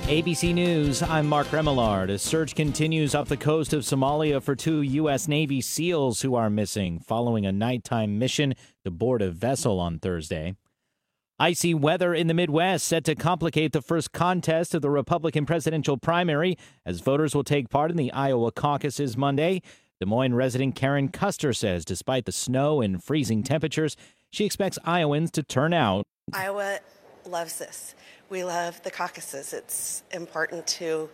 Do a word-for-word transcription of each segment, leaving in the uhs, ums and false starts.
A B C News, I'm Mark Remillard. A search continues off the coast of Somalia for two U S. Navy SEALs who are missing following a nighttime mission to board a vessel on Thursday. Icy weather in the Midwest set to complicate the first contest of the Republican presidential primary as voters will take part in the Iowa caucuses Monday. Des Moines resident Karen Custer says despite the snow and freezing temperatures, she expects Iowans to turn out. Iowa loves this. We love the caucuses. It's important to,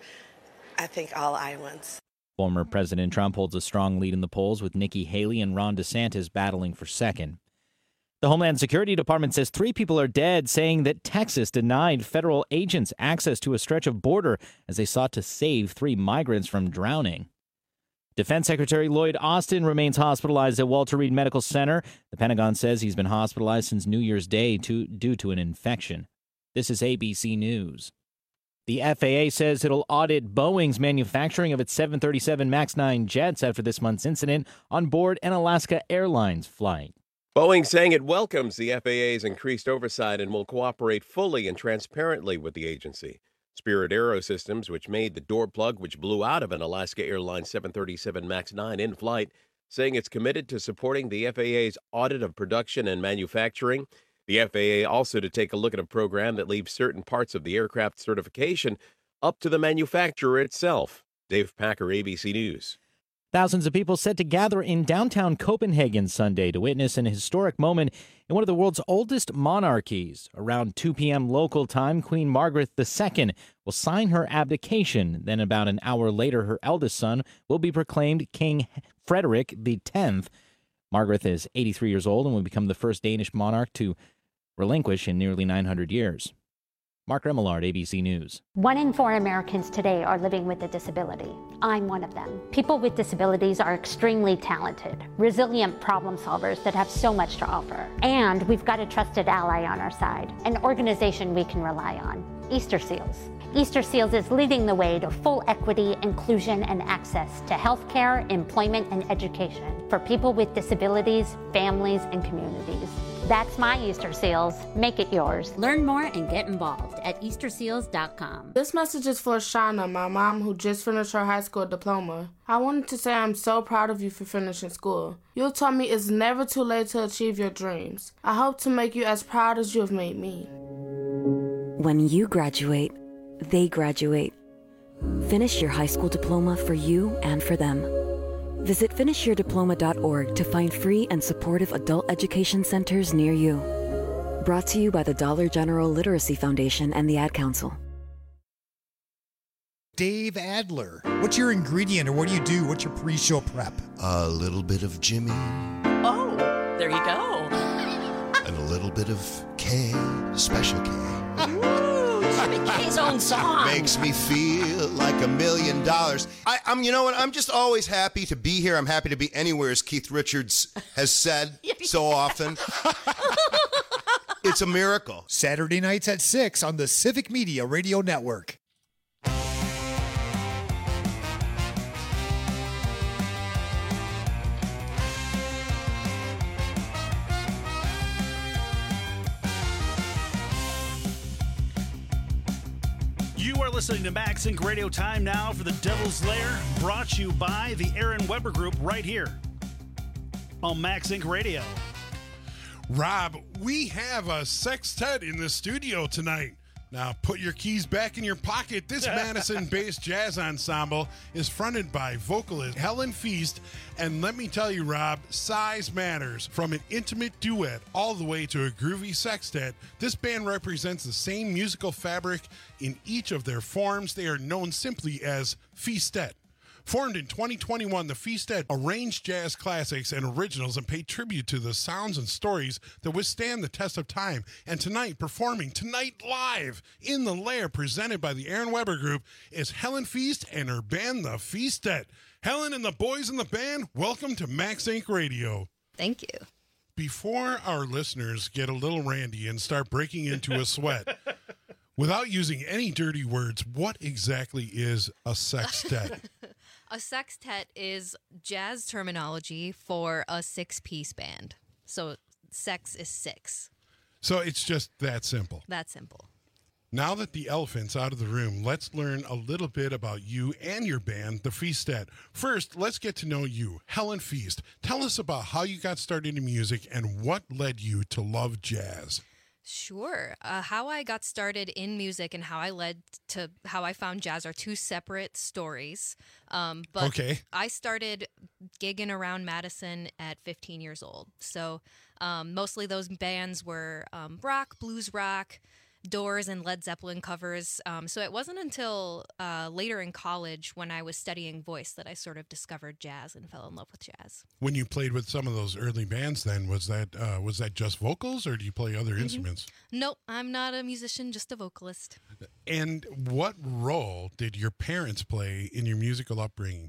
I think, all Iowans. Former President Trump holds a strong lead in the polls with Nikki Haley and Ron DeSantis battling for second. The Homeland Security Department says three people are dead, saying that Texas denied federal agents access to a stretch of border as they sought to save three migrants from drowning. Defense Secretary Lloyd Austin remains hospitalized at Walter Reed Medical Center. The Pentagon says he's been hospitalized since New Year's Day to, due to an infection. This is A B C News. The F A A says it'll audit Boeing's manufacturing of its seven thirty-seven MAX nine jets after this month's incident on board an Alaska Airlines flight. Boeing saying it welcomes the F A A's increased oversight and will cooperate fully and transparently with the agency. Spirit Aerosystems, which made the door plug which blew out of an Alaska Airlines seven thirty-seven MAX nine in flight, saying it's committed to supporting the F A A's audit of production and manufacturing. The F A A also to take a look at a program that leaves certain parts of the aircraft certification up to the manufacturer itself. Dave Packer, A B C News. Thousands of people set to gather in downtown Copenhagen Sunday to witness an historic moment in one of the world's oldest monarchies. Around two p.m. local time, Queen Margaret the Second will sign her abdication. Then about an hour later, her eldest son will be proclaimed King Frederick the Tenth. Margaret is eighty-three years old and will become the first Danish monarch to relinquish in nearly nine hundred years. Mark Remillard, A B C News. One in four Americans today are living with a disability. I'm one of them. People with disabilities are extremely talented, resilient problem solvers that have so much to offer. And we've got a trusted ally on our side, an organization we can rely on, Easter Seals. Easter Seals is leading the way to full equity, inclusion, and access to healthcare, employment, and education for people with disabilities, families, and communities. That's my Easter Seals. Make it yours. Learn more and get involved at easter seals dot com. This message is for Shauna, my mom who just finished her high school diploma. I wanted to say I'm so proud of you for finishing school. You taught me it's never too late to achieve your dreams. I hope to make you as proud as you have made me. When you graduate, they graduate. Finish your high school diploma for you and for them. Visit finish your diploma dot org to find free and supportive adult education centers near you. Brought to you by the Dollar General Literacy Foundation and the Ad Council. Dave Adler, what's your ingredient or what do you do? What's your pre-show prep? A little bit of Jimmy. Oh, there you go. And a little bit of K, Special K. Ooh, Jimmy K's own song. Makes me feel like a million dollars. I, I'm, you know what? I'm just always happy to be here. I'm happy to be anywhere, as Keith Richards has said so often. It's a miracle. Saturday nights at six on the Civic Media Radio Network. You are listening to Max Inc Radio. Time now for the Devil's Lair, brought to you by the Aaron Weber Group right here on Max Inc Radio. Rob, we have a sextet in the studio tonight. Now, put your keys back in your pocket. This Madison-based jazz ensemble is fronted by vocalist Helen Feast. And let me tell you, Rob, size matters. From an intimate duet all the way to a groovy sextet, this band represents the same musical fabric in each of their forms. They are known simply as Feastet. Formed in twenty twenty-one, the Feastet arranged jazz classics and originals and paid tribute to the sounds and stories that withstand the test of time. And tonight, performing tonight live in the Lair, presented by the Aaron Weber Group, is Helen Feast and her band, the Feastet. Helen and the boys in the band, welcome to Max Inc Radio. Thank you. Before our listeners get a little randy and start breaking into a sweat, without using any dirty words, what exactly is a sextet? A sextet is jazz terminology for a six-piece band. So sex is six. So it's just that simple. That simple. Now that the elephant's out of the room, let's learn a little bit about you and your band, the Feastet. First, let's get to know you. Helen Feast, tell us about how you got started in music and what led you to love jazz. Sure. Uh, how I got started in music and how I led to how I found jazz are two separate stories. Um, but okay. I started gigging around Madison at fifteen years old. So um, mostly those bands were um, rock, blues rock, Doors and Led Zeppelin covers. Um, so it wasn't until uh, later in college when I was studying voice that I sort of discovered jazz and fell in love with jazz. When you played with some of those early bands then, was that uh, was that just vocals or do you play other Mm-hmm. instruments? Nope, I'm not a musician, just a vocalist. And what role did your parents play in your musical upbringing?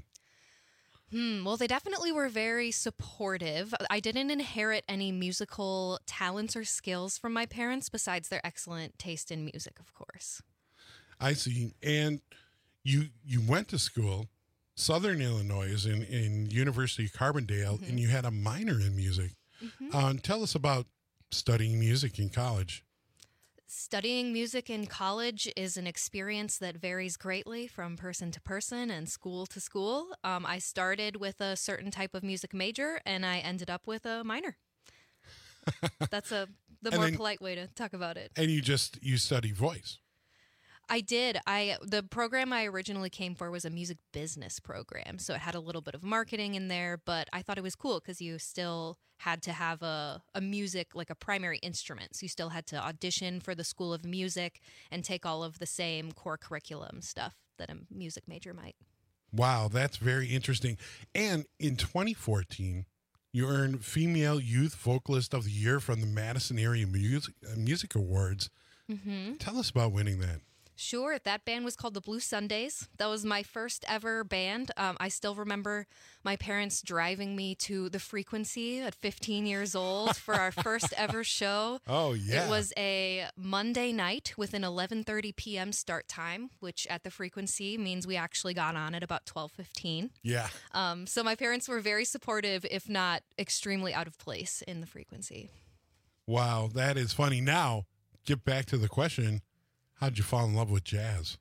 Hmm, well, they definitely were very supportive. I didn't inherit any musical talents or skills from my parents besides their excellent taste in music, of course. I see. And you you went to school, Southern Illinois, in, in University of Carbondale, Mm-hmm. and you had a minor in music. Mm-hmm. Um, tell us about studying music in college. Studying music in college is an experience that varies greatly from person to person and school to school. Um, I started with a certain type of music major, and I ended up with a minor. That's a the And more then- polite way to talk about it. And you just, you study voice. I did. I the program I originally came for was a music business program, so it had a little bit of marketing in there, but I thought it was cool because you still had to have a, a music, like a primary instrument. So you still had to audition for the School of Music and take all of the same core curriculum stuff that a music major might. Wow, that's very interesting. And in twenty fourteen, you earned Female Youth Vocalist of the Year from the Madison Area Music, uh, Music Awards. Mm-hmm. Tell us about winning that. Sure. That band was called the Blue Sundays. That was my first ever band. Um, I still remember my parents driving me to the Frequency at fifteen years old for our first ever show. Oh, yeah. It was a Monday night with an eleven thirty p.m. start time, which at the Frequency means we actually got on at about twelve fifteen. Yeah. Um, so my parents were very supportive, if not extremely out of place in the Frequency. Wow, that is funny. Now, get back to the question. How'd you fall in love with jazz?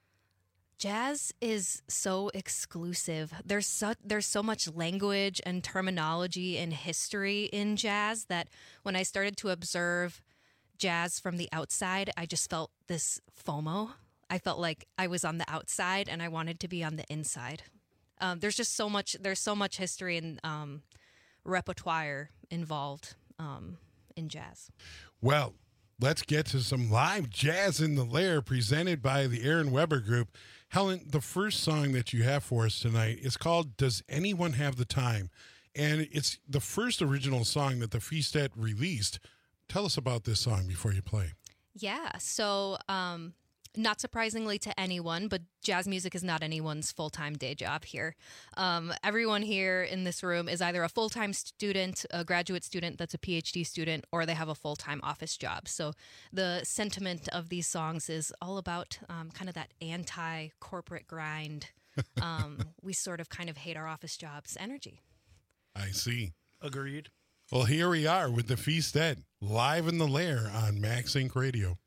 Jazz is so exclusive. There's so, there's so much language and terminology and history in jazz that when I started to observe jazz from the outside, I just felt this FOMO. I felt like I was on the outside and I wanted to be on the inside. Um, there's just so much. There's so much history and um, repertoire involved um, in jazz. Well, let's get to some live Jazz in the Lair presented by the Aaron Weber Group. Helen, the first song that you have for us tonight is called Does Anyone Have the Time? And it's the first original song that the Feastet released. Tell us about this song before you play. Yeah, so um, not surprisingly to anyone, but jazz music is not anyone's full-time day job here. Um, everyone here in this room is either a full-time student, a graduate student that's a P H D student, or they have a full-time office job. So the sentiment of these songs is all about um, kind of that anti-corporate grind. Um, we sort of kind of hate our office jobs energy. I see. Agreed. Well, here we are with the Feastet, live in the Lair on Max Inc Radio.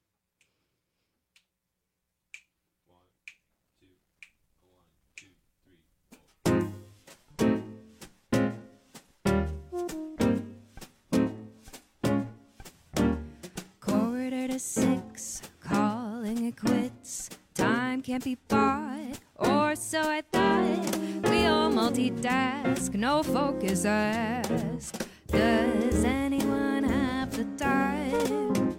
Quarter to six, calling it quits. Time can't be bought, or so I thought. We all multitask, no focus ask. Does anyone have the time?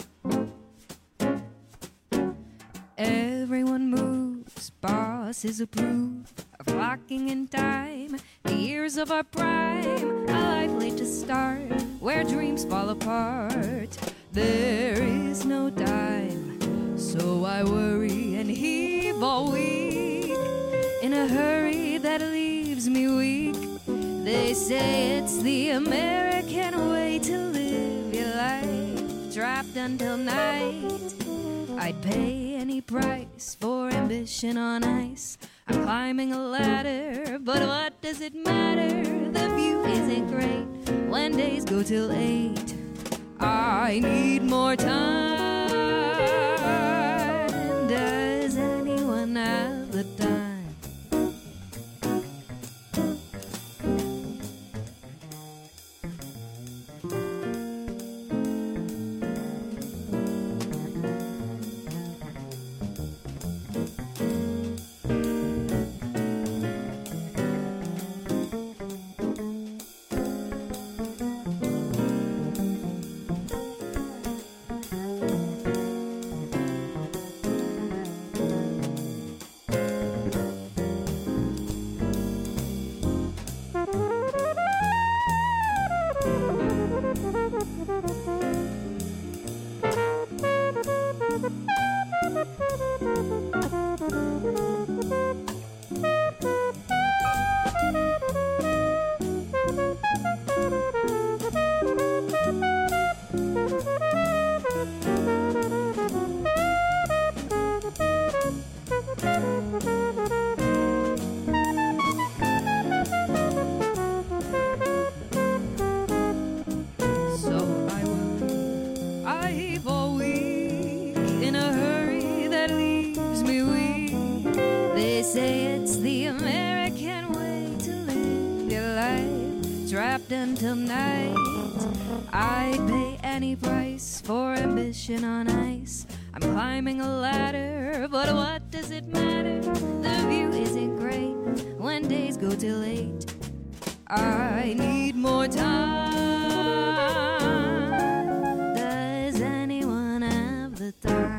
Everyone moves, bosses approve of clocking in time. The years of our prime, a life late to start, where dreams fall apart. There is no time, so I worry and heave all week in a hurry that leaves me weak. They say it's the American way to live your life, trapped until night. I'd pay any price for ambition on ice. I'm climbing a ladder, but what does it matter? The view isn't great when days go till eight. I need more time. anyone have the time? Until night, I'd pay any price for ambition on ice. I'm climbing a ladder, but what does it matter? The view isn't great when days go till late. I need more time. Does anyone have the time?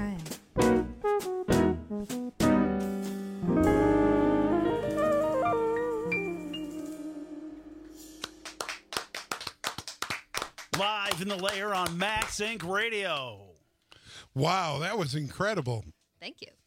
Live in the Lair on Max Inc Radio. Wow, that was incredible. Thank you.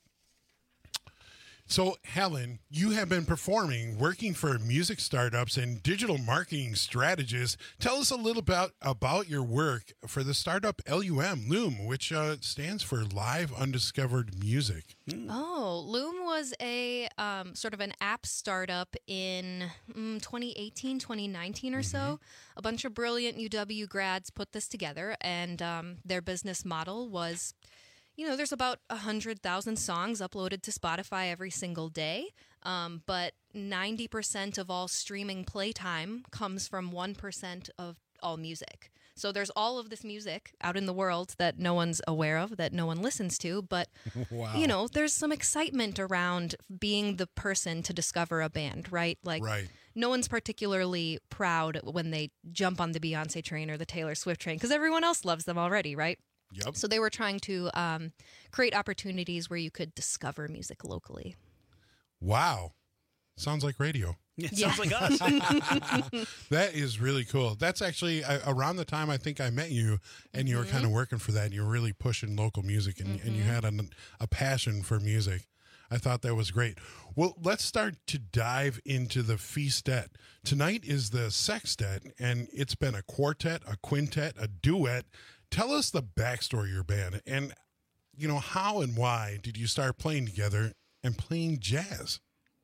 So, Helen, you have been performing, working for music startups and digital marketing strategists. Tell us a little about, about your work for the startup L U M, Loom, which uh, stands for Live Undiscovered Music. Oh, Loom was a um, sort of an app startup in mm, twenty eighteen, twenty nineteen or mm-hmm. so. A bunch of brilliant U W grads put this together, and um, their business model was, you know, there's about one hundred thousand songs uploaded to Spotify every single day, um, but ninety percent of all streaming playtime comes from one percent of all music. So there's all of this music out in the world that no one's aware of, that no one listens to, but, wow. you know, there's some excitement around being the person to discover a band, right? Like, right. no one's particularly proud when they jump on the Beyonce train or the Taylor Swift train, because everyone else loves them already, right? Yep. So they were trying to um, create opportunities where you could discover music locally. Wow. Sounds like radio. It Yeah. sounds like us. That is really cool. That's actually uh, around the time I think I met you, and you were Mhm. kind of working for that, and you were really pushing local music, and, and you Mhm. had a, a passion for music. I thought that was great. Well, let's start to dive into the feastet. Tonight is the sextet, and it's been a quartet, a quintet, a duet. Tell us the backstory of your band, and, you know, how and why did you start playing together and playing jazz?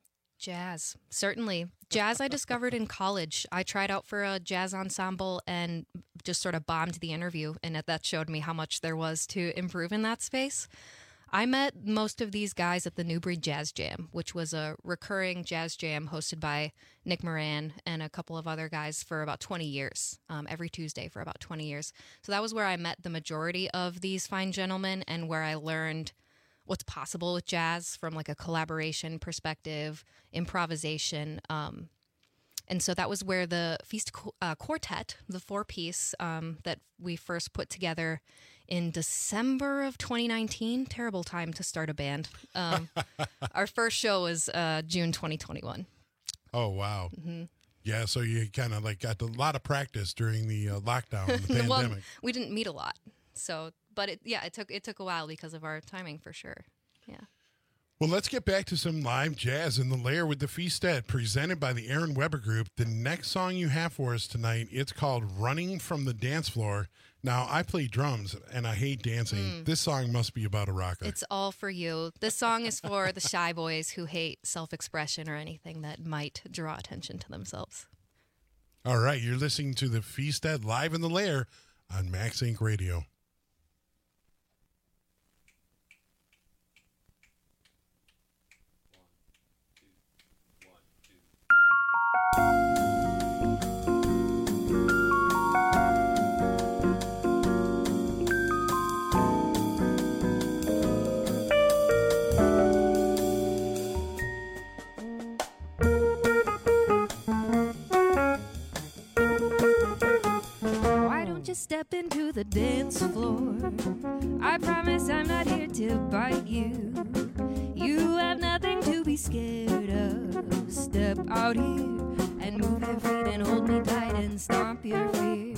Jazz, certainly. Jazz I discovered in college. I tried out for a jazz ensemble and just sort of bombed the interview, and that showed me how much there was to improve in that space. I met most of these guys at the New Breed Jazz Jam, which was a recurring jazz jam hosted by Nick Moran and a couple of other guys for about twenty years, um, every Tuesday for about twenty years. So that was where I met the majority of these fine gentlemen and where I learned what's possible with jazz from like a collaboration perspective, improvisation. Um, and so that was where the Feast uh, Quartet, the four-piece um, that we first put together in December of twenty nineteen. Terrible time to start a band. Um, our first show was uh, June twenty twenty-one. Oh, wow. Mm-hmm. Yeah, so you kind of like got a lot of practice during the uh, lockdown and the pandemic. Well, we didn't meet a lot. So, but it, yeah, it took it took a while because of our timing for sure. Yeah. Well, let's get back to some live jazz in the Lair with the Feastet, presented by the Aaron Weber Group. The next song you have for us tonight, it's called Running from the Dance Floor. Now, I play drums, and I hate dancing. Mm. This song must be about a rocker. It's all for you. This song is for the shy boys who hate self-expression or anything that might draw attention to themselves. All right, you're listening to the Feastet live in the Lair on Max Inc Radio. you step into the dance floor? I promise I'm not here to bite you. You have nothing to be scared of. Step out here and move your feet and hold me tight and stomp your fear.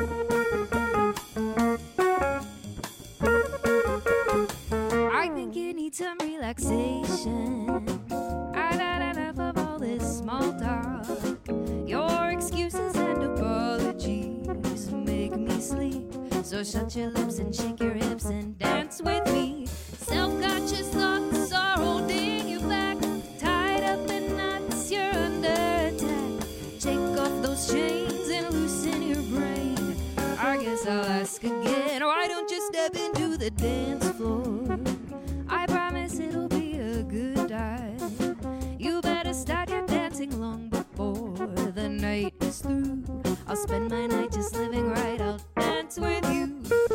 I think you need some relaxation. I've had enough of all this small talk. Your excuses and apologies make me sleep. So shut your lips and shake your hips and dance with me. Self-conscious thoughts are holding you back. Tied up in knots, you're under attack. Take off those chains and loosen your brain. I guess I'll ask again, why don't you step into the dance floor? I promise it'll be a good time. You better start your dancing long before the night is through. I'll spend my night just living right. I'll dance with you.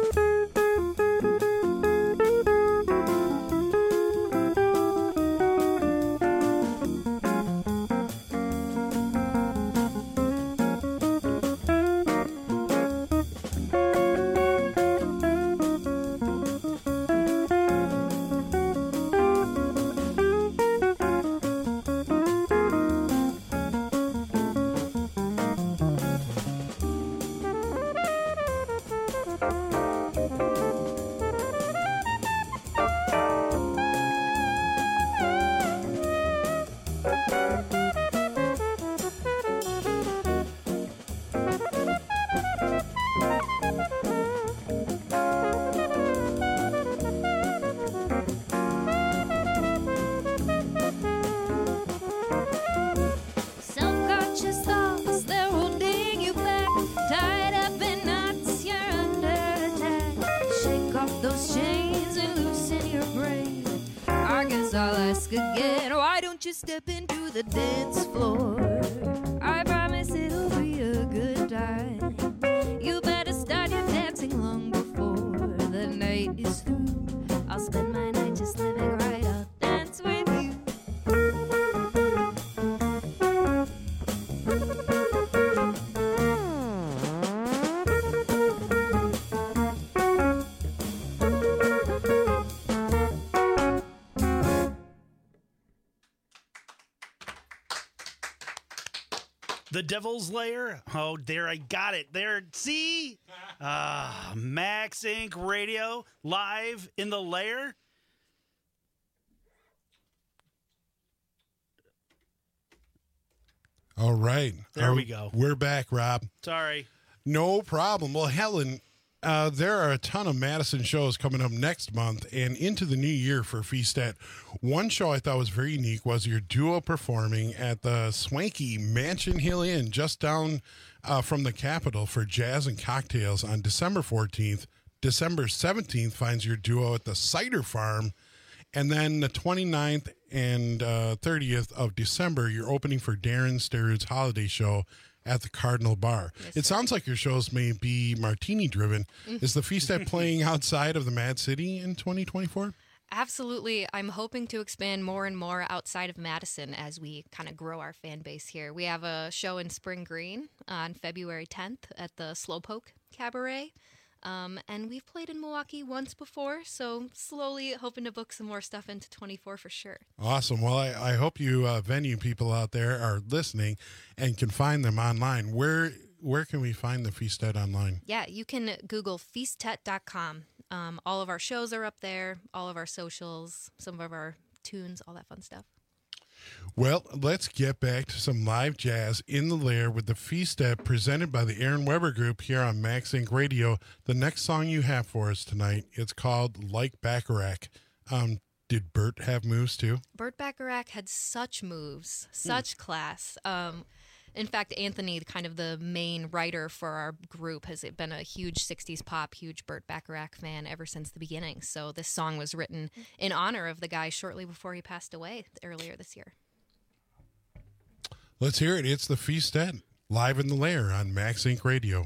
Self-conscious thoughts, they're holding you back. Tied up in knots, you're under attack. Shake off those chains and loosen your brain. I guess I'll ask again, why don't you step into the dance floor? I promise it'll be a good time. You better start your dancing long before the night is through. I'll spend my night just living right. I'll dance with you. The Devil's Lair. Oh, there, I got it. There, see? Ah, Max Incorporated. Radio, live in the lair. All right. There Are we go. We're back, Rob. Sorry. No problem. Well, Helen, uh, there are a ton of Madison shows coming up next month and into the new year for Feastet. One show I thought was very unique was your duo performing at the swanky Mansion Hill Inn just down uh, from the Capitol for Jazz and Cocktails on December fourteenth. December seventeenth finds your duo at the Cider Farm. And then the twenty-ninth and uh, thirtieth of December, you're opening for Darren Sturrid's holiday show at the Cardinal Bar. Yes, it sounds like your shows may be martini-driven. Mm-hmm. Is the Feastet playing outside of the Mad City in twenty twenty-four? Absolutely. I'm hoping to expand more and more outside of Madison as we kind of grow our fan base here. We have a show in Spring Green on February tenth at the Slowpoke Cabaret. Um, and we've played in Milwaukee once before, so slowly hoping to book some more stuff into twenty-four for sure. Awesome. Well, I, I hope you uh, venue people out there are listening and can find them online. Where where can we find the Feastet online? Yeah, you can Google feastet dot com. Um, all of our shows are up there, all of our socials, some of our tunes, all that fun stuff. Well, let's get back to some live jazz in the lair with the Feastet presented by the Aaron Weber Group here on Max Inc Radio. The next song you have for us tonight, it's called Like Bacharach. Um, did Bert have moves too? Burt Bacharach had such moves, such mm. class. Um, in fact, Anthony, kind of the main writer for our group, has been a huge sixties pop, huge Burt Bacharach fan ever since the beginning. So this song was written in honor of the guy shortly before he passed away earlier this year. Let's hear it. It's the Feastet, live in the lair on Max Inc Radio.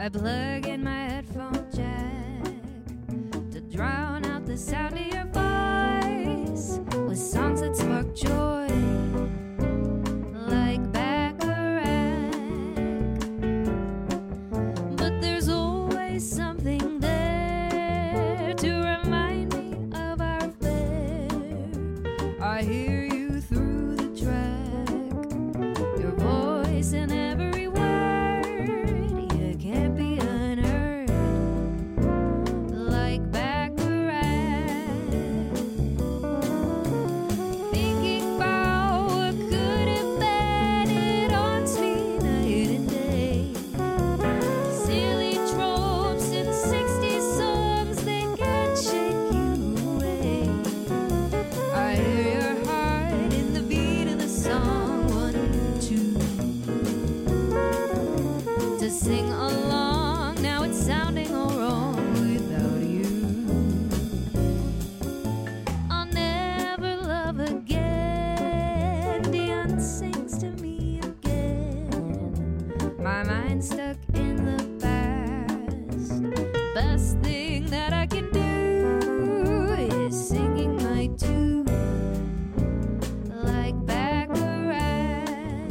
I plug in my headphone jack to drown out the sound of your voice with songs that spark joy, like Bacharach. But there's always something there to remind me of our affair. I hear you through the track, your voice in every word. You can't be unheard, like Bacharach. Thinking about what could have been, it haunts me night and day. Silly tropes in sixty songs, they can't shake you away. I hear your heart in the beat of the song, wanting to to sing along. Now it's sounding all wrong without you. I'll never love again. Dion sings to me again. My mind's stuck in the past. Best thing that I can do is singing my tune, like Bacharach.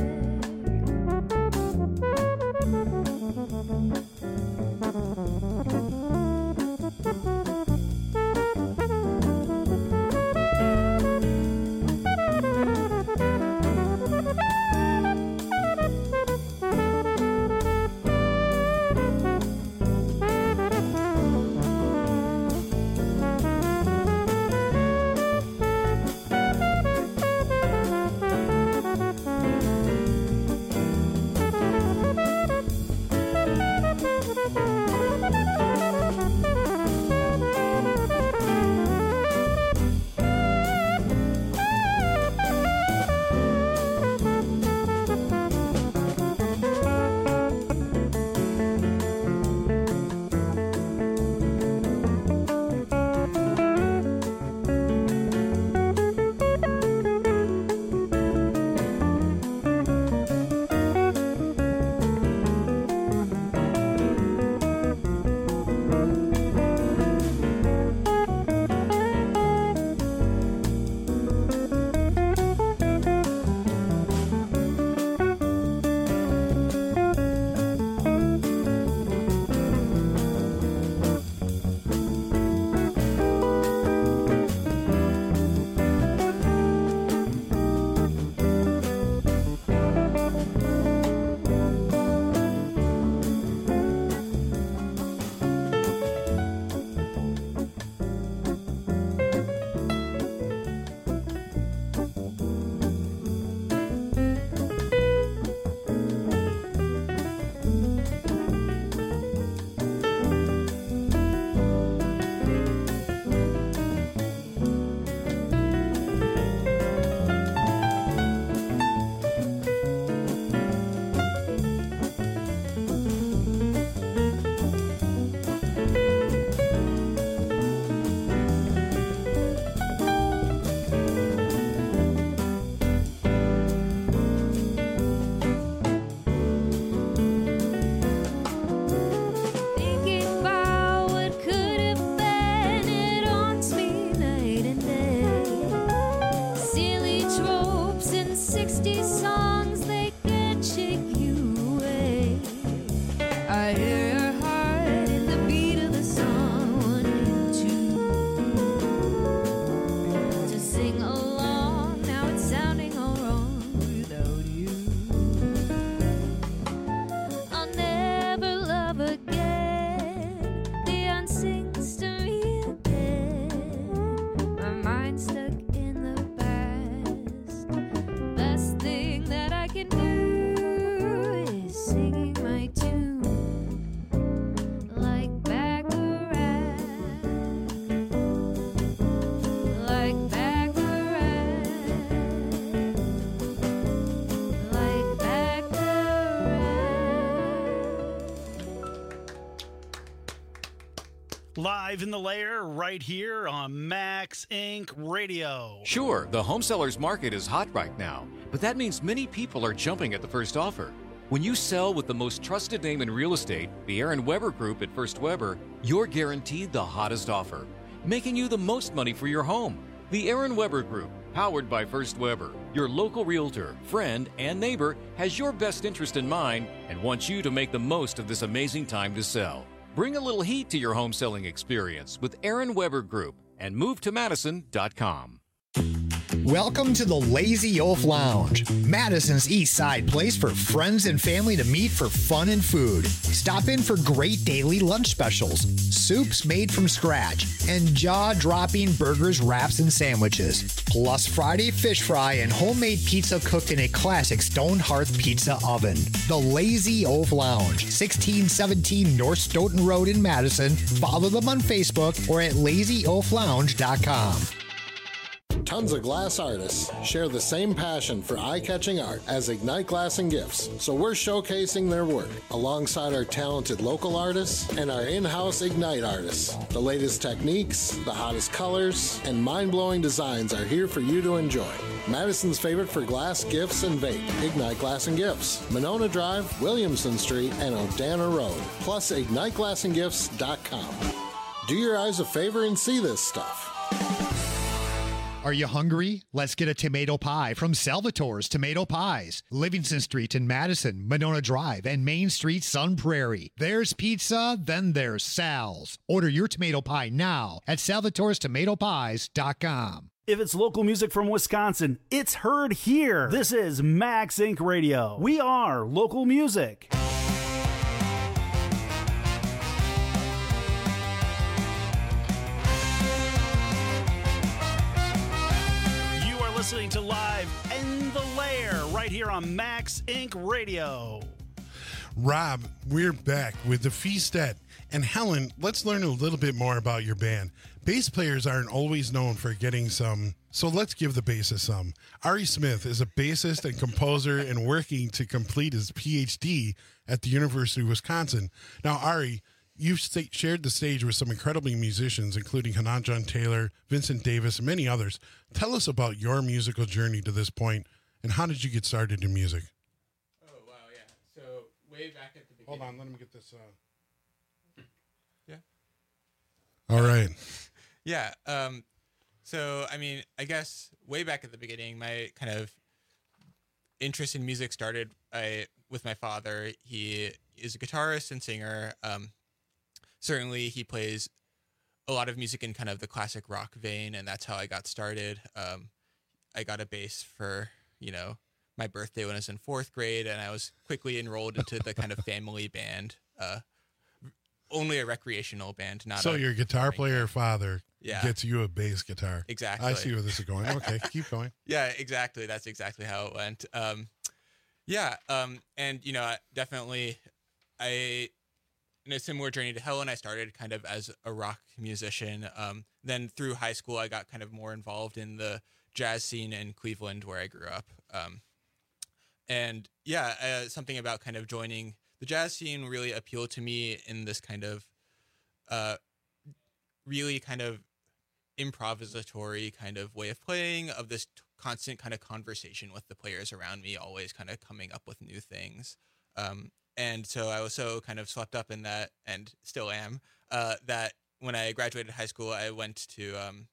Thinking about what could have been, it haunts me night and day. Silly tropes in sixty songs, they can't shake you away. I hear your heart in the beat of the song, wanting to to sing along. Now it's sounding all wrong without you. I'll never love again. Dion sings to me again. My mind's stuck in the past. Best thing that I can do is singing my tune, like Bacharach, like Bacharach, like Live in the Lair right here on Max Incorporated. Radio. Sure, the home seller's market is hot right now, but that means many people are jumping at the first offer. When you sell with the most trusted name in real estate, the Aaron Weber Group at First Weber, you're guaranteed the hottest offer, making you the most money for your home. The Aaron Weber Group, powered by First Weber, your local realtor, friend, and neighbor, has your best interest in mind and wants you to make the most of this amazing time to sell. Bring a little heat to your home selling experience with Aaron Weber Group and move to madison dot com. Welcome to the Lazy Oaf Lounge, Madison's East Side place for friends and family to meet for fun and food. Stop in for great daily lunch specials, soups made from scratch, and jaw-dropping burgers, wraps, and sandwiches. Plus Friday fish fry and homemade pizza cooked in a classic stone hearth pizza oven. The Lazy Oaf Lounge, sixteen seventeen North Stoughton Road in Madison. Follow them on Facebook or at lazy oaf lounge dot com. Tons of glass artists share the same passion for eye-catching art as Ignite Glass and Gifts, so we're showcasing their work alongside our talented local artists and our in-house Ignite artists. The latest techniques, the hottest colors, and mind-blowing designs are here for you to enjoy. Madison's favorite for glass, gifts, and vape, Ignite Glass and Gifts, Monona Drive, Williamson Street, and O'Dana Road, plus ignite glass and gifts dot com. Do your eyes a favor and see this stuff. Are you hungry? Let's get a tomato pie from Salvatore's Tomato Pies. Livingston Street in Madison, Monona Drive, and Main Street, Sun Prairie. There's pizza, then there's Sal's. Order your tomato pie now at salvatores tomato pies dot com. If it's local music from Wisconsin, it's heard here. This is Max Incorporated. Radio. We are local music. Listening to Live in the Lair right here on Max Incorporated. Radio. Rob, we're back with the Feastet. And Helen, let's learn a little bit more about your band. Bass players aren't always known for getting some, so let's give the bassist some. Ari Smith is a bassist and composer and working to complete his P H D at the University of Wisconsin. Now, Ari, you've st- shared the stage with some incredible musicians, including Hanan John Taylor, Vincent Davis, and many others. Tell us about your musical journey to this point, and how did you get started in music? Oh, wow, yeah. So, way back at the beginning. Hold on, let me get this. Uh... Yeah. All right. Yeah. Um, so, I mean, I guess way back at the beginning, my kind of interest in music started I, with my father. He is a guitarist and singer. Um, Certainly, he plays a lot of music in kind of the classic rock vein, and that's how I got started. Um, I got a bass for, you know, my birthday when I was in fourth grade, and I was quickly enrolled into the kind of family band, uh, only a recreational band, not so a your guitar player band. Father yeah. gets you a bass guitar. Exactly. I see where this is going. Okay, keep going. Yeah, exactly. That's exactly how it went. Um, yeah, um, and, you know, definitely I... in a similar journey to Helen, I started kind of as a rock musician. Um, then through high school, I got kind of more involved in the jazz scene in Cleveland, where I grew up. Um, and yeah, uh, something about kind of joining the jazz scene really appealed to me in this kind of uh, really kind of improvisatory kind of way of playing, of this t- constant kind of conversation with the players around me, always kind of coming up with new things. Um, And so I was so kind of swept up in that, and still am, uh, that when I graduated high school, I went to, um,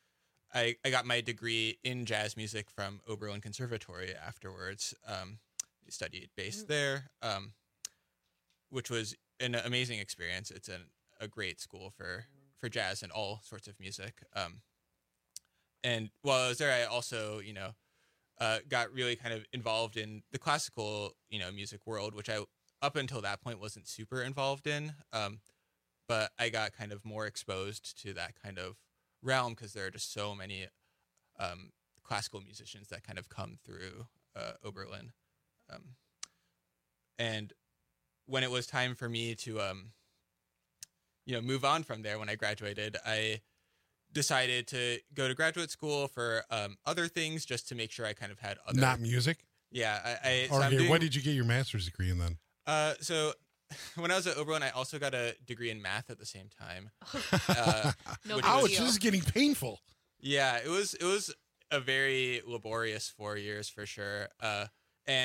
I, I got my degree in jazz music from Oberlin Conservatory afterwards. Um, studied bass there, um, which was an amazing experience. It's an, a great school for, for jazz and all sorts of music. Um, and while I was there, I also, you know, uh, got really kind of involved in the classical, you know, music world, which I up until that point wasn't super involved in, um, but I got kind of more exposed to that kind of realm because there are just so many um, classical musicians that kind of come through uh, Oberlin. Um, and when it was time for me to, um, you know, move on from there when I graduated, I decided to go to graduate school for um, other things just to make sure I kind of had other... Not music? Yeah. I, I, so okay, I'm doing... what did you get your master's degree in then? Uh, so when I was at Oberlin, I also got a degree in math at the same time. Uh, no Ouch, was, this is getting painful. Yeah, it was, it was a very laborious four years for sure. Uh, and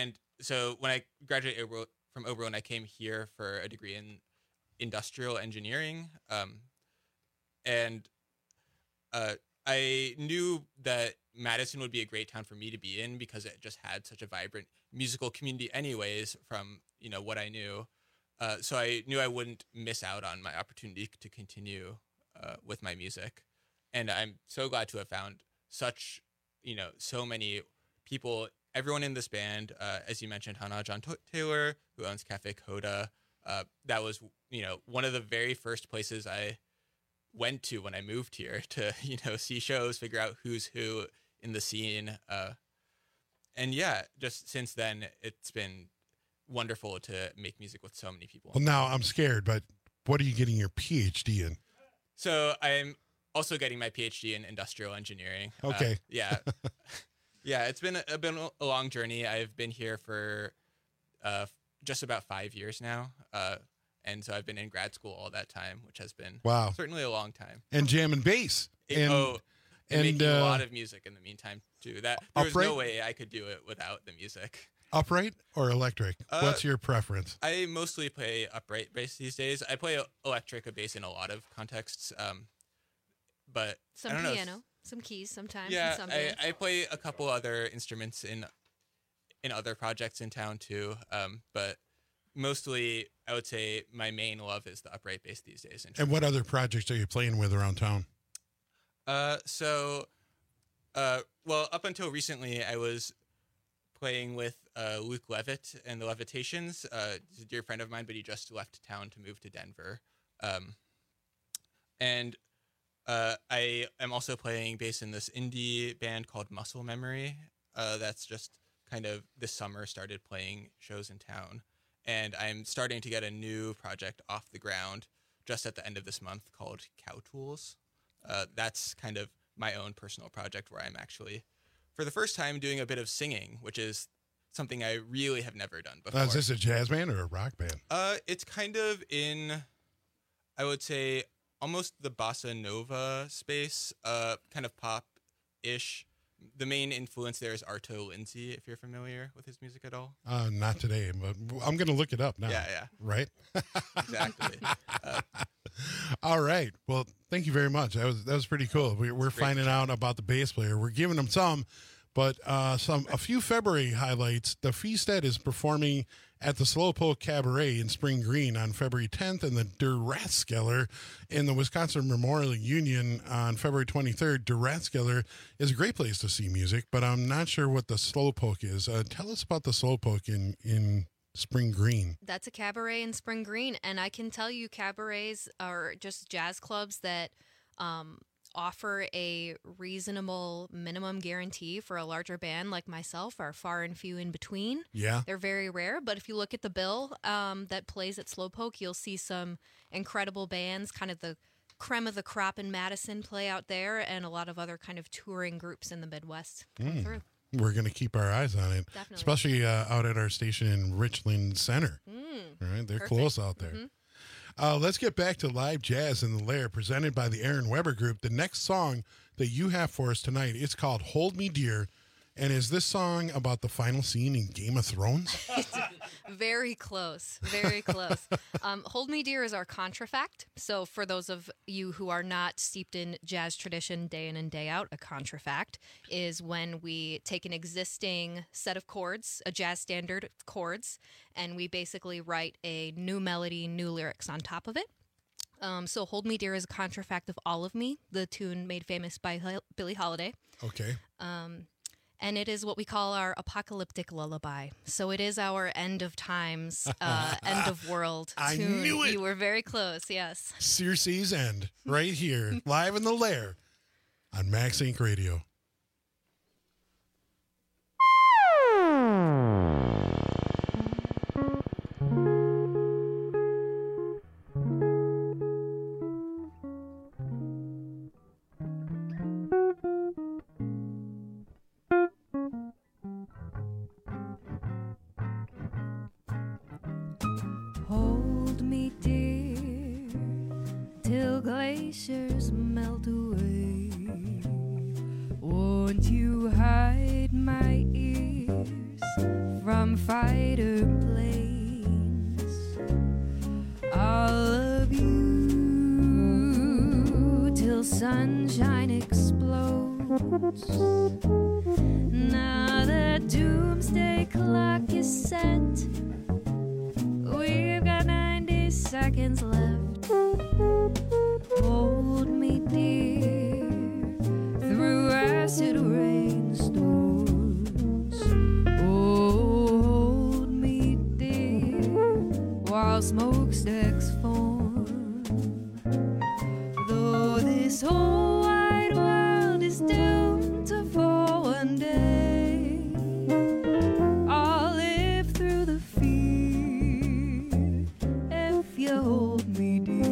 so when I graduated Ober- from Oberlin, I came here for a degree in industrial engineering. Um, and uh, I knew that Madison would be a great town for me to be in because it just had such a vibrant musical community anyways from, you know, what I knew. Uh, so I knew I wouldn't miss out on my opportunity to continue uh, with my music. And I'm so glad to have found such, you know, so many people, everyone in this band, uh, as you mentioned, Hannah John T- Taylor, who owns Cafe Coda. Uh, that was, you know, one of the very first places I went to when I moved here to, you know, see shows, figure out who's who in the scene. Uh, and yeah, just since then, it's been wonderful to make music with so many people. Well, now I'm scared, but what are you getting your P H D in? So I'm also getting my P H D in industrial engineering. Okay. Uh, yeah. yeah, it's been a, been a long journey. I've been here for uh, just about five years now. Uh, and so I've been in grad school all that time, which has been Wow. certainly a long time. And jam and bass. It- and, oh, and, and making uh, a lot of music in the meantime too. That there was no upright? way I could do it without the music. upright or electric? Uh, What's your preference? I mostly play upright bass these days. I play electric bass in a lot of contexts, um, but Some I don't know. piano, some keys sometimes. in Yeah, some I, bands. I play a couple other instruments in in other projects in town too, um, but mostly I would say my main love is the upright bass these days. And what other projects are you playing with around town? Uh, so, uh, well, up until recently, I was playing with uh, Luke Levitt and the Levitations. Uh, he's a dear friend of mine, but he just left town to move to Denver. Um, and uh, I am also playing bass in this indie band called Muscle Memory. Uh, that's just kind of this summer started playing shows in town. And I'm starting to get a new project off the ground just at the end of this month called Cow Tools. Uh, that's kind of my own personal project where I'm actually, for the first time, doing a bit of singing, which is something I really have never done before. Uh, is this a jazz band or a rock band? Uh, it's kind of in, I would say, almost the bossa nova space, uh, kind of pop-ish. The main influence there is Arto Lindsay, if you're familiar with his music at all. Uh, not today, but I'm going to look it up now. Yeah, yeah. Right? Exactly. Uh, All right. Well, thank you very much. That was that was pretty cool. We, we're finding out about the bass player. We're giving him some, but uh, some a few February highlights. The Feasted is performing at the Slowpoke Cabaret in Spring Green on February tenth, and the Der Rathskeller in the Wisconsin Memorial Union on February twenty-third. Der Rathskeller is a great place to see music, but I'm not sure what the Slowpoke is. Uh, tell us about the Slowpoke in in Spring Green. That's a cabaret in Spring Green, and I can tell you cabarets are just jazz clubs that um, offer a reasonable minimum guarantee for a larger band like myself are far and few in between. Yeah. They're very rare, but if you look at the bill um, that plays at Slowpoke, you'll see some incredible bands, kind of the creme of the crop in Madison play out there, and a lot of other kind of touring groups in the Midwest come Mm. through. We're going to keep our eyes on it, Definitely. especially uh, out at our station in Richland Center. Mm, All right, they're perfect. close out there. Mhm. Uh, let's get back to live jazz in the Lair, presented by the Aaron Weber Group. The next song that you have for us tonight, it's called "Hold Me Dear," and is this song about the final scene in Game of Thrones? Very close, very close. Um, Hold Me Dear is our contrafact. So for those of you who are not steeped in jazz tradition day in and day out, a contrafact is when we take an existing set of chords, a jazz standard of chords, and we basically write a new melody, new lyrics on top of it. Um, so Hold Me Dear is a contrafact of All of Me, the tune made famous by Hi- Billie Holiday. Okay. Um, and it is what we call our apocalyptic lullaby. So it is our end of times, uh, end of world I tune. knew it. You were very close, yes. Circe's End, right here, live in the Lair on Max Inc Radio. Hold me dear till glaciers melt away. Won't you hide my ears from from fighter planes. I'll love you till sunshine explodes. Now the doomsday clock is set. We've got ninety seconds left. Hold me dear through acid rainstorms. Hold me dear while smokestacks form. Though this whole wide world is doomed to fall one day, I'll live through the fear if you hold me dear.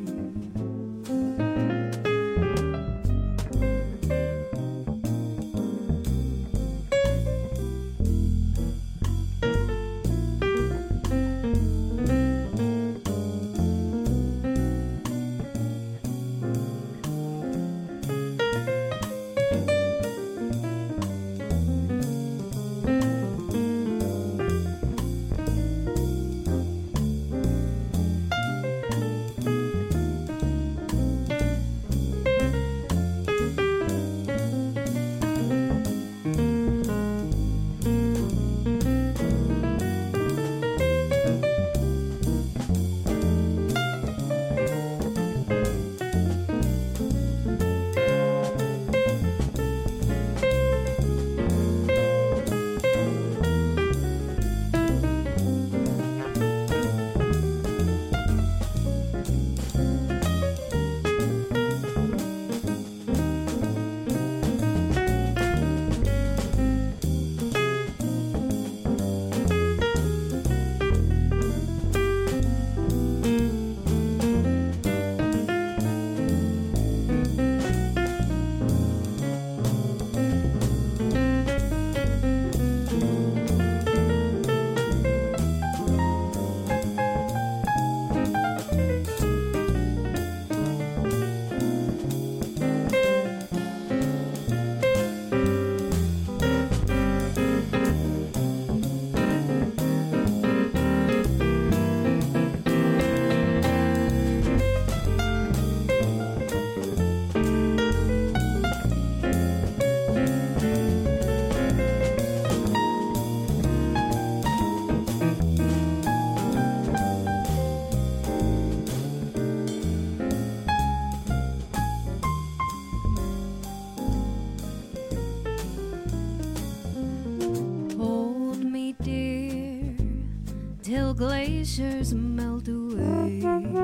Glaciers melt away.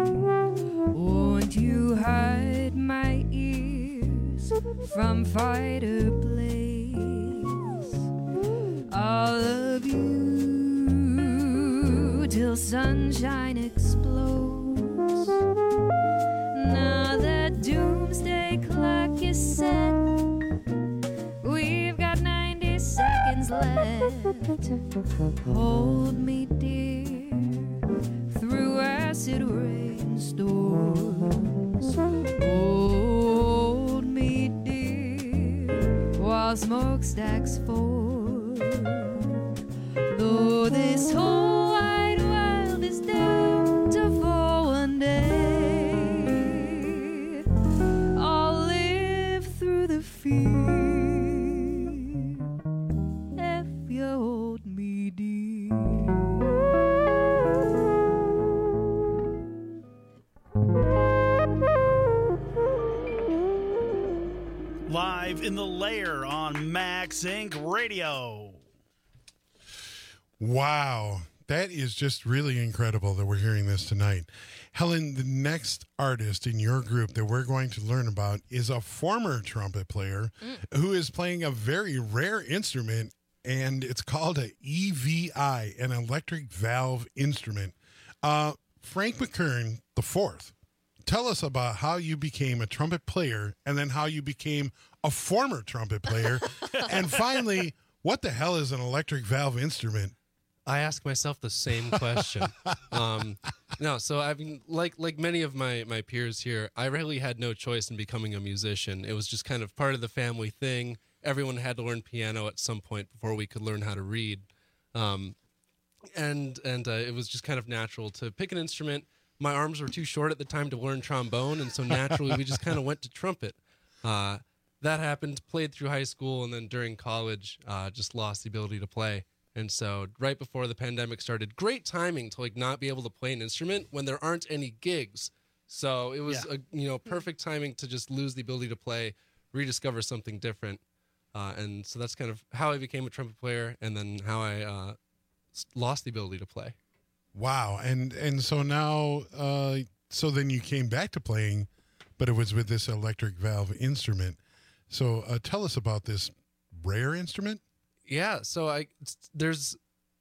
Won't you hide my ears from fighter planes? I'll love you till sunshine explodes. Now the doomsday clock is set. We've got ninety seconds left. Hold me dear through acid rainstorms. Hold me dear while smokestacks form. Though this whole wide world is doomed to fall one day, I'll live through the fear if you hold me dear. Live in the Lair on Max Incorporated. Radio. Wow. That is just really incredible that we're hearing this tonight. Helen, the next artist in your group that we're going to learn about is a former trumpet player mm. who is playing a very rare instrument, and it's called a E V I, an electric valve instrument. Uh, Frank McKern the fourth, tell us about how you became a trumpet player and then how you became a former trumpet player. And finally, what the hell is an electric valve instrument? I ask myself the same question. um, no, so I mean, like like many of my, my peers here, I really had no choice in becoming a musician. It was just kind of part of the family thing. Everyone had to learn piano at some point before we could learn how to read. Um, and and uh, it was just kind of natural to pick an instrument. My arms were too short at the time to learn trombone, and so naturally we just kind of went to trumpet. Uh, that happened, played through high school, and then during college, uh, just lost the ability to play. And so right before the pandemic started, great timing to like not be able to play an instrument when there aren't any gigs. So it was Yeah. a you know perfect timing to just lose the ability to play, rediscover something different. Uh, and so that's kind of how I became a trumpet player, and then how I uh, s- lost the ability to play. Wow. And and so now, uh, so then you came back to playing, but it was with this electric valve instrument. So uh, tell us about this rare instrument. Yeah, so I it's- there's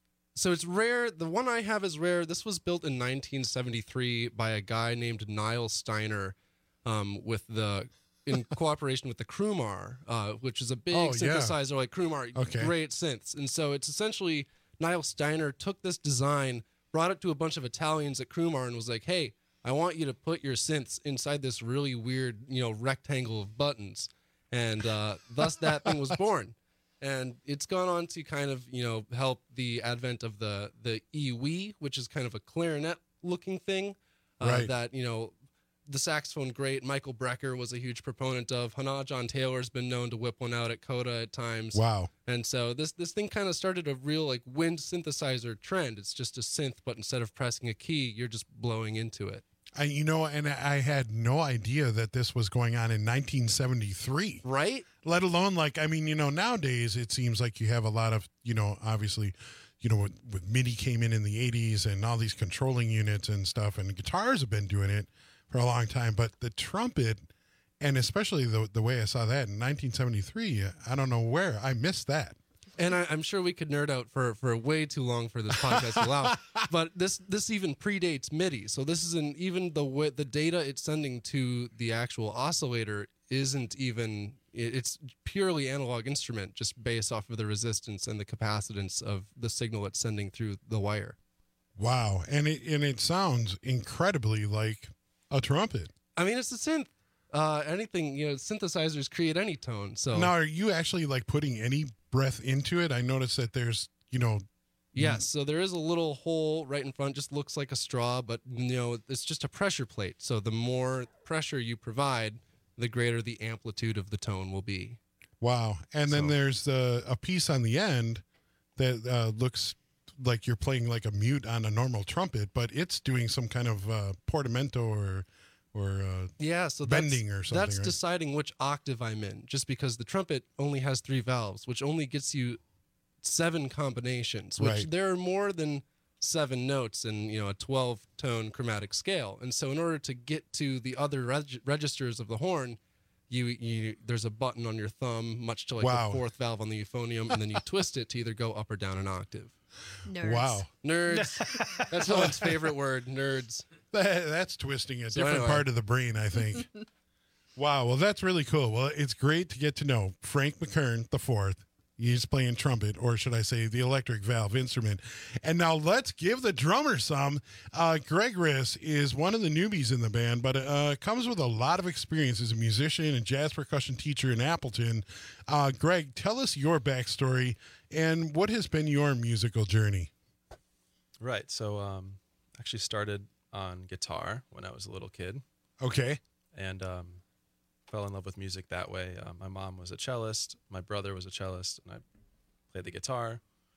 so it's rare. The one I have is rare. This was built in nineteen seventy-three by a guy named Niles Steiner, um, with the in cooperation with the Krumar, uh, which is a big Oh, yeah. synthesizer like Krumar, Okay. great synths. And so it's essentially Niles Steiner took this design, brought it to a bunch of Italians at Krumar, and was like, "Hey, I want you to put your synths inside this really weird, you know, rectangle of buttons," and uh, thus that thing was born. And it's gone on to kind of, you know, help the advent of the the E-Wee, which is kind of a clarinet looking thing uh, Right. that, you know, the saxophone great Michael Brecker was a huge proponent of. Hannah John Taylor's been known to whip one out at Coda at times. Wow. And so this this thing kind of started a real like wind synthesizer trend. It's just a synth, but instead of pressing a key, you're just blowing into it. I, you know, and I had no idea that this was going on in nineteen seventy-three. Right? Let alone, like, I mean, you know, nowadays it seems like you have a lot of, you know, obviously, you know, with, with MIDI came in in the eighties and all these controlling units and stuff, and guitars have been doing it for a long time. But the trumpet, and especially the the way I saw that in nineteen seventy-three, I don't know where I missed that. And I, I'm sure we could nerd out for, for way too long for this podcast to allow. But this this even predates MIDI, so this isn't even the way, the data it's sending to the actual oscillator isn't even. it- It's purely analog instrument, just based off of the resistance and the capacitance of the signal it's sending through the wire. Wow, and it and it sounds incredibly like a trumpet. I mean, it's a synth. Uh, anything, you know, synthesizers create any tone. So Now, are you actually like putting any breath into it? I noticed that there's, you know, yes, so there is a little hole right in front, just looks like a straw, but you know, it's just a pressure plate. So the more pressure you provide, the greater the amplitude of the tone will be. wow. And then So- there's the a piece on the end that uh, looks like you're playing like a mute on a normal trumpet, but it's doing some kind of uh, portamento or or uh, Yeah, so bending that's, or something. That's right? deciding which octave I'm in, just because the trumpet only has three valves, which only gets you seven combinations, which Right. there are more than seven notes in, you know, a twelve tone chromatic scale. And so in order to get to the other reg- registers of the horn, you, you there's a button on your thumb, much to like Wow. the fourth valve on the euphonium, and then you twist it to either go up or down an octave. Nerds. Wow. Nerds. That's Owen's favorite word, nerds. That- that's twisting a So different anyway. part of the brain, I think. Wow. Well, that's really cool. Well, it's great to get to know Frank McKern the fourth. He's playing trumpet, or should I say, the electric valve instrument. And now let's give the drummer some. Uh, Greg Riss is one of the newbies in the band, but uh, comes with a lot of experience as a musician and jazz percussion teacher in Appleton. Uh, Greg, tell us your backstory and what has been your musical journey. Right. So, um, actually started on guitar when I was a little kid. Okay. And um, fell in love with music that way. Uh, my mom was a cellist. My brother was a cellist, and I played the guitar.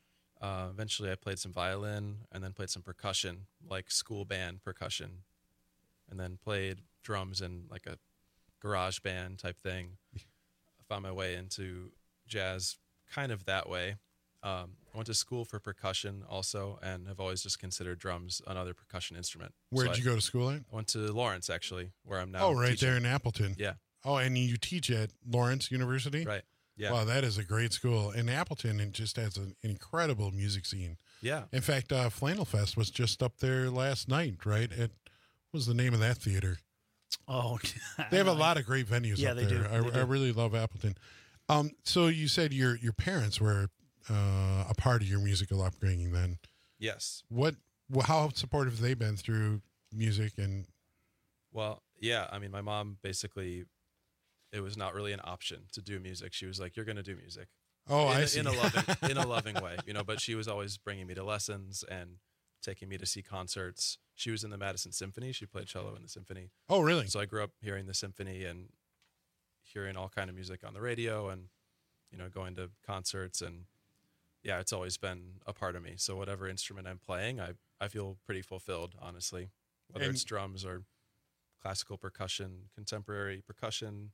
Uh, eventually, I played some violin, and then played some percussion, like school band percussion, and then played drums in like a garage band type thing. I found my way into jazz kind of that way. Um, I went to school for percussion also, and have always just considered drums another percussion instrument. Where'd So you I- go to school at? I went to Lawrence, actually, where I'm now. Oh, right teaching. there in Appleton. Yeah. Oh, and you teach at Lawrence University? Right. Yeah. Wow, that is a great school. And Appleton it just has an incredible music scene. Yeah. In fact, uh, Flannel Fest was just up there last night, right? At, what was the name of that theater? Oh, They have a lot of great venues Yeah, up they there. do. I, They do. I really love Appleton. Um, so you said your your parents were uh, a part of your musical upbringing then. Yes. What? wh- How supportive have they been through music and Well, yeah. I mean, my mom basically, it was not really an option to do music. She was like, "You're going to do music." Oh, in, I a- see. In a loving, in a loving way, you know. But she was always bringing me to lessons and taking me to see concerts. She was in the Madison Symphony. She played cello in the symphony. Oh, really? So I grew up hearing the symphony and hearing all kind of music on the radio, and you know, going to concerts. And yeah, it's always been a part of me. So whatever instrument I'm playing, I I feel pretty fulfilled, honestly. Whether And- it's drums or classical percussion, contemporary percussion.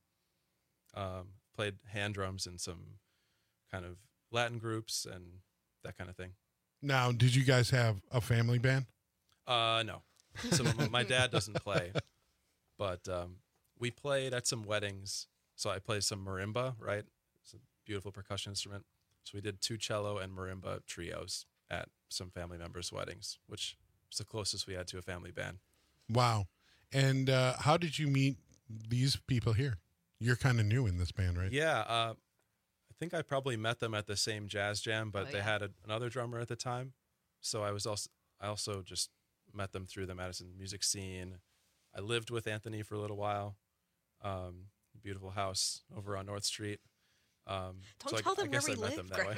Um, played hand drums in some kind of Latin groups and that kind of thing. Now, did you guys have a family band? Uh, no. So my, my dad doesn't play, but um, we played at some weddings. So I play some marimba, right? It's a beautiful percussion instrument. So we did two cello and marimba trios at some family members' weddings, which was the closest we had to a family band. Wow. And uh, how did you meet these people here? You're kind of new in this band, right? Yeah, uh, I think I probably met them at the same jazz jam, but Oh, they yeah. had a, another drummer at the time. So I was also I also just met them through the Madison music scene. I lived with Anthony for a little while. Um, beautiful house over on North Street. Um, Don't so I, tell them I guess where I we met live, them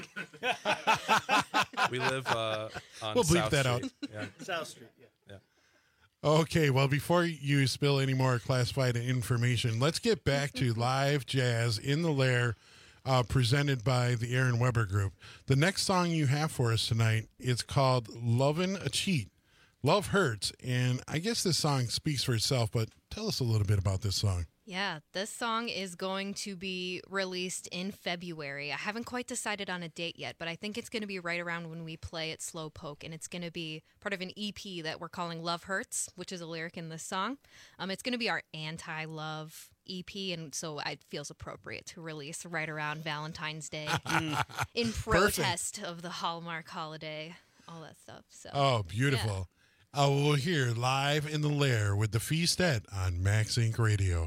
that way. We live uh, on We'll bleep South that out. Street. Yeah. South Street, yeah. Yeah. Okay, well, before you spill any more classified information, let's get back to live jazz in the Lair, uh, presented by the Aaron Weber Group. The next song you have for us tonight is called Lovin' a Cheat. Love Hurts, and I guess this song speaks for itself, but tell us a little bit about this song. Yeah, this song is going to be released in February. I haven't quite decided on a date yet, but I think it's going to be right around when we play at Slowpoke, and it's going to be part of an E P that we're calling Love Hurts, which is a lyric in this song. Um, it's going to be our anti-love E P, and so it feels appropriate to release right around Valentine's Day in protest of the Hallmark holiday, all that stuff. So, Oh, beautiful. Uh, we'll hear Live in the Lair with the Feastet on Max Inc Radio.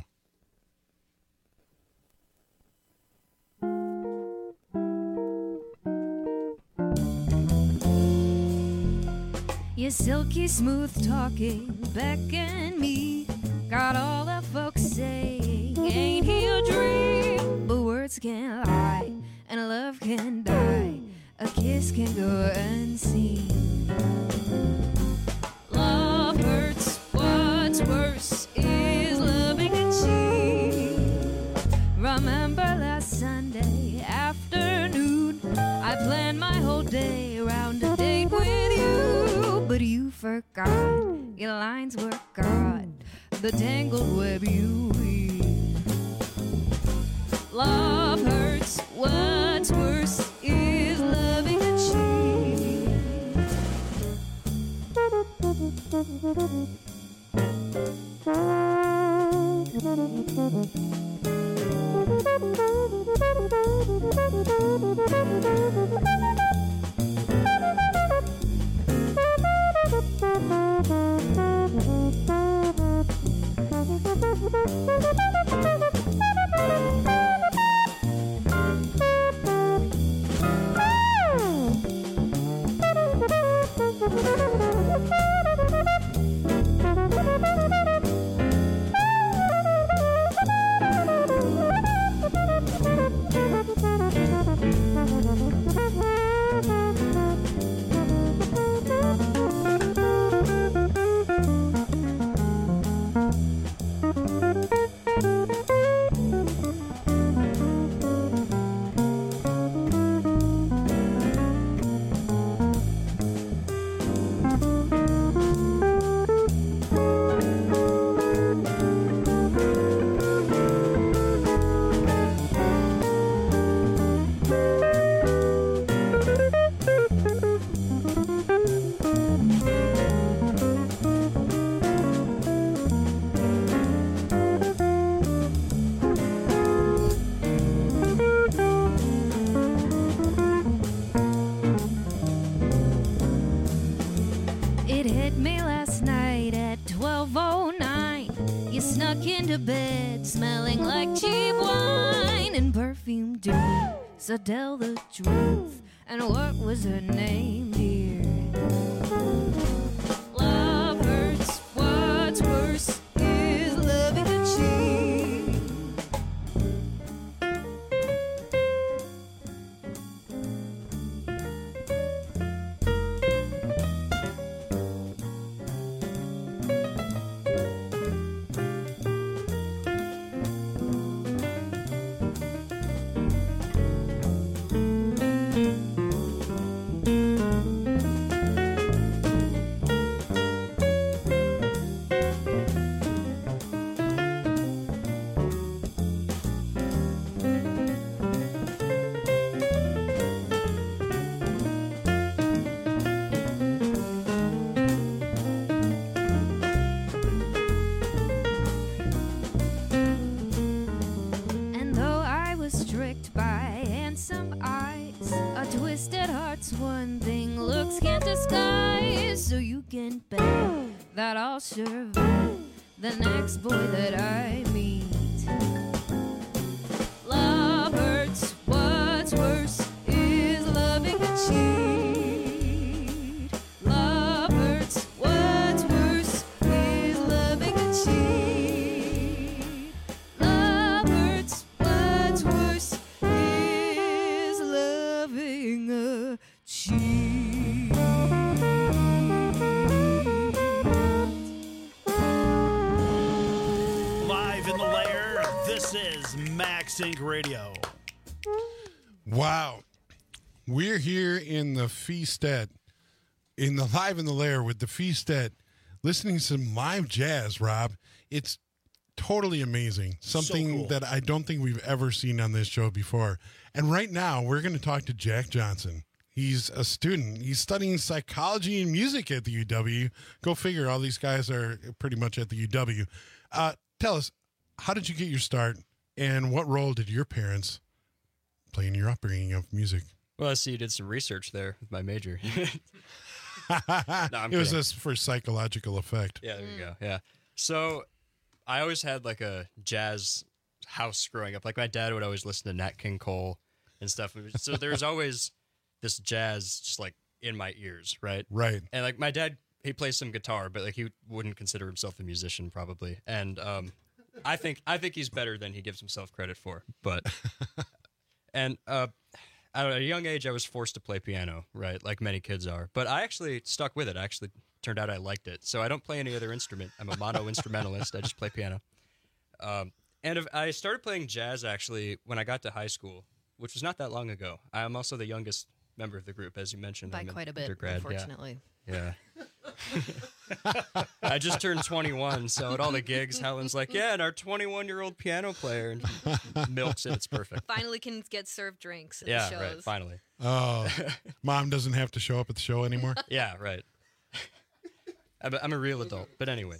You silky smooth talking Beck and me got all the folks saying, ain't he a dream? But words can't lie and love can die. A kiss can go unseen. Love hurts. What's worse is loving a cheat. Remember last Sunday afternoon, I planned my whole day around a date with you, but you forgot your lines were caught, the tangled web you weave. Love hurts. What's worse is loving a cheat. It hit me last night at twelve oh nine. You snuck into bed smelling like cheap wine and perfume too. So tell the truth. And what was her name, dear? Love hurts. What's worse is loving a cheat. I'll survive the next boy that I meet. Love hurts, what's worse is loving a cheat. Love hurts, what's worse is loving a cheat. Love hurts, what's worse is loving a cheat. Live in the lair, this is Max Inc Radio. Wow. We're here in the Feasted, in the Live in the Lair with the Feasted, listening to some live jazz, Rob. It's totally amazing. Something So cool. that I don't think we've ever seen on this show before. And right now, we're going to talk to Jack Johnson. He's a student. He's studying psychology and music at the U W. Go figure, all these guys are pretty much at the U W. Uh, tell us, how did you get your start, and what role did your parents play in your upbringing of music? Well, I see you did some research there with my major. No, I'm it was kidding. this for psychological effect. Yeah, there you go. Yeah. So I always had like a jazz house growing up. Like my dad would always listen to Nat King Cole and stuff. So there's always this jazz just like in my ears, right? Right. And like my dad, he plays some guitar, but like he wouldn't consider himself a musician probably. And um, I think I think he's better than he gives himself credit for. But and uh, at a young age, I was forced to play piano, right? Like many kids are. But I actually stuck with it. I actually turned out I liked it. So I don't play any other instrument. I'm a mono instrumentalist. I just play piano. Um, and if, I started playing jazz actually when I got to high school, which was not that long ago. I'm also the youngest member of the group, as you mentioned. By I'm in quite a bit, undergrad. unfortunately. Yeah. yeah. I just turned twenty-one, so at all the gigs, Helen's like, yeah, and our twenty-one-year-old piano player, and milks it. It's perfect. Finally can get served drinks at Yeah, the shows. right, finally. Oh, mom doesn't have to show up at the show anymore? Yeah, right. I'm a, I'm a real adult. But anyways,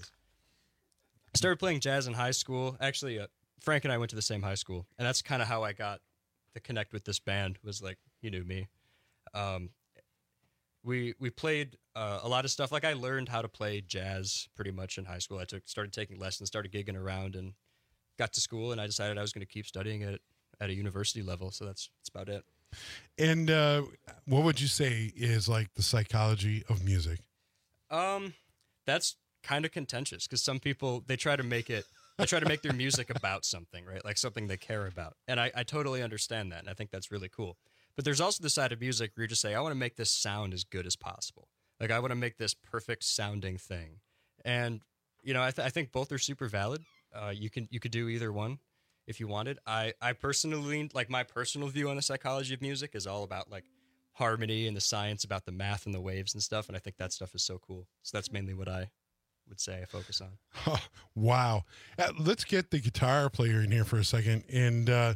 I started playing jazz in high school. Actually, uh, Frank and I went to the same high school, and that's kind of how I got to connect with this band, was like, he knew me. Um, we we played uh, a lot of stuff. Like I learned how to play jazz pretty much in high school. I took started taking lessons, started gigging around, and got to school, and I decided I was going to keep studying it at a university level. So that's that's about it. And uh, what would you say is like the psychology of music? Um, that's kind of contentious because some people, they try to make it, they try to make their music about something, right? Like something they care about. And I, I totally understand that. And I think that's really cool. But there's also the side of music where you just say, I want to make this sound as good as possible. Like I want to make this perfect sounding thing. And, you know, I, th- I think both are super valid. Uh, you can, you could do either one if you wanted. I, I personally, like my personal view on the psychology of music is all about like harmony and the science about the math and the waves and stuff. And I think that stuff is so cool. So that's mainly what I would say I focus on. Oh, wow. Uh, let's get the guitar player in here for a second. And uh,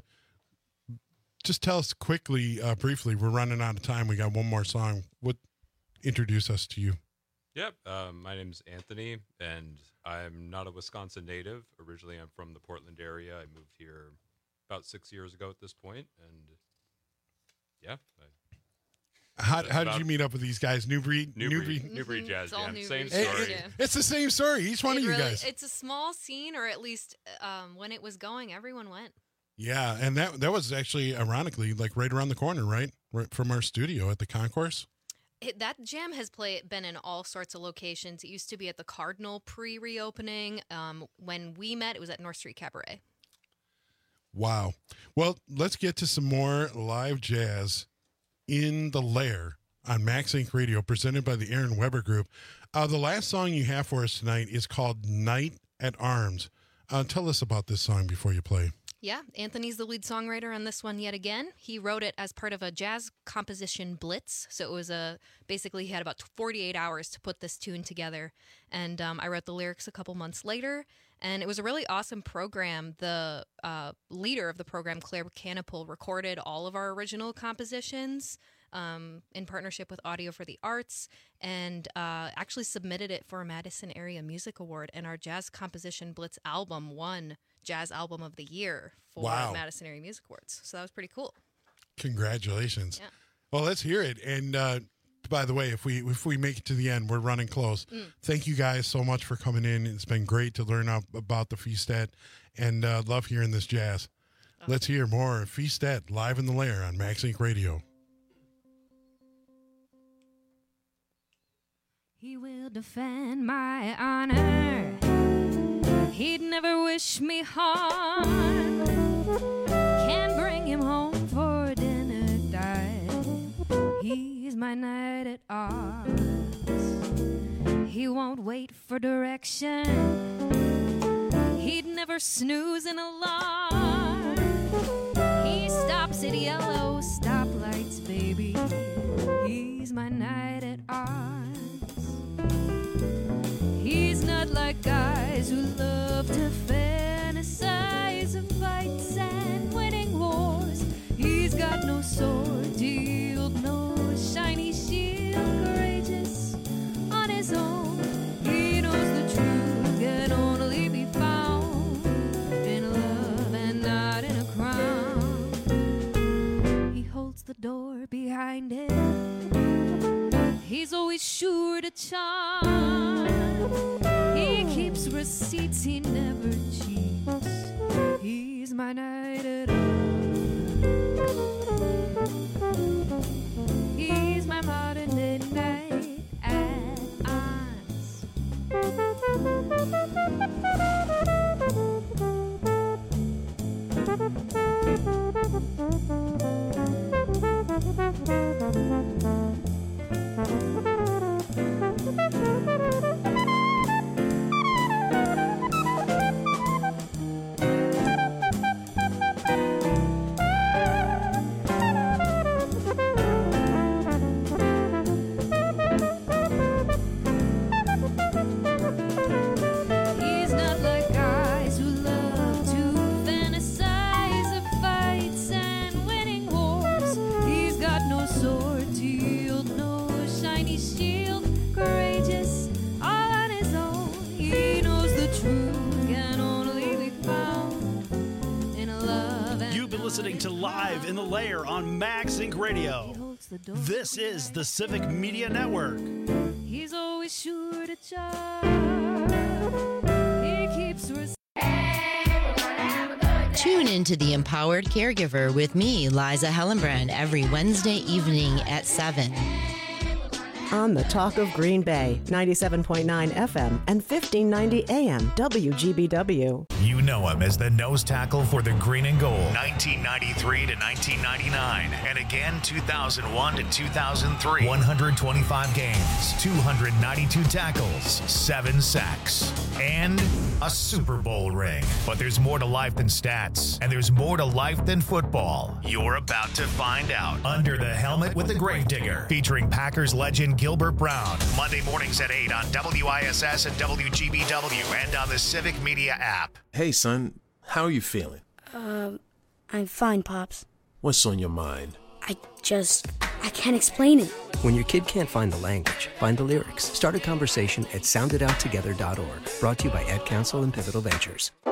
just tell us quickly, uh, briefly, we're running out of time. We got one more song. What introduce us to you? Yep. Um, my name's Anthony, and I'm not a Wisconsin native. Originally, I'm from the Portland area. I moved here about six years ago at this point, and yeah. I, How, that's how did about- you meet up with these guys? New Breed? New Breed, New Breed Jazz It's all Jam. New Same Breed. story. It- it- it's the same story. Each one It of you really- guys. It's a small scene, or at least um, when it was going, everyone went. Yeah, and that that was actually, ironically, like right around the corner, right? Right from our studio at the Concourse. It, that jam has play, been in all sorts of locations. It used to be at the Cardinal pre-reopening. Um, when we met, it was at North Street Cabaret. Wow. Well, let's get to some more live jazz in the Lair on Max Inc Radio, presented by the Aaron Weber Group. Uh, the last song you have for us tonight is called Night at Arms. Uh, tell us about this song before you play. Yeah, Anthony's the lead songwriter on this one yet again. He wrote it as part of a jazz composition blitz. So it was a basically he had about forty-eight hours to put this tune together. And um, I wrote the lyrics a couple months later. And it was a really awesome program. The uh, leader of the program, Claire Canapole, recorded all of our original compositions um, in partnership with Audio for the Arts, and uh, actually submitted it for a Madison Area Music Award. And our Jazz Composition Blitz album won Jazz Album of the Year for Wow. Madison Area Music Awards. So that was pretty cool. Congratulations. Yeah. Well, let's hear it. And uh, by the way, if we if we make it to the end, we're running close. Mm. Thank you guys so much for coming in. It's been great to learn up about the Feasted, and uh, love hearing this jazz. Oh. Let's hear more Feasted live in the Lair on Max Inc Radio. He will defend my honor. He'd never wish me harm. Can't bring him home for dinner, dime. He's my knight at arms. He won't wait for direction. He'd never snooze an alarm. He stops at yellow stoplights, baby. He's my knight at arms. He's not like guys who love to fantasize of fights and winning wars. He's got no sword to yield, no shiny shield, courageous on his own. He knows the truth can only be found in love and not in a crown. He holds the door behind him. He's always sure to charm. He keeps receipts, he never cheats. He's my knight at arms. He's my modern day knight at arms. He's not like guys who love to fantasize of fights and winning wars. He's got no sword to yield, no shiny shield, courageous all on his own. He knows the truth can only be found in a love and You've been listening to Live in the Lair on Max Inc Radio. This is the Civic Media Network. he's always sure to charm. He keeps receipts. Tune into The Empowered Caregiver with me, Liza Hellenbrand, every Wednesday evening at seven. On the Talk of Green Bay, ninety-seven point nine F M and fifteen ninety A M W G B W. You know him as the nose tackle for the Green and Gold, nineteen ninety-three to nineteen ninety-nine, and again two thousand one to two thousand three. one hundred twenty-five games, two hundred ninety-two tackles, seven sacks, and a Super Bowl ring. But there's more to life than stats, and there's more to life than football. You're about to find out. Under the Helmet with the Gravedigger, featuring Packers legend Gilbert Brown. Monday mornings at eight on W I S S and W G B W and on the Civic Media app. Hey, son, how are you feeling? Um, I'm fine, Pops. What's on your mind? I just, I can't explain it. When your kid can't find the language, find the lyrics. Start a conversation at sound it out together dot org. Brought to you by Ad Council and Pivotal Ventures.